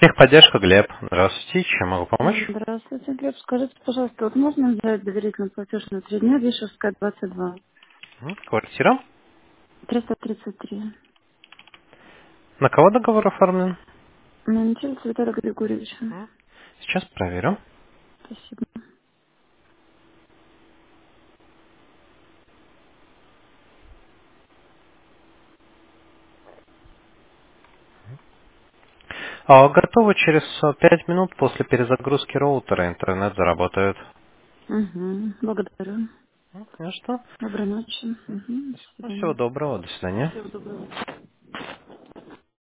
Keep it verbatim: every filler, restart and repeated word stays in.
Техподдержка, Глеб. Здравствуйте, чем могу помочь? Здравствуйте, Глеб. Скажите, пожалуйста, вот можно взять доверительный платеж на три дня, Вишевская, двадцать два, М, Квартира. триста тридцать три. На кого договор оформлен? На начале Виталия Григорьевича. М, Сейчас проверю. Спасибо. А, готово через э, пять минут после перезагрузки роутера. Интернет заработает. Угу. Благодарю. М, Ну что? Доброй ночи. Угу. До Ну, всего свидания. доброго. До свидания. Всего доброго.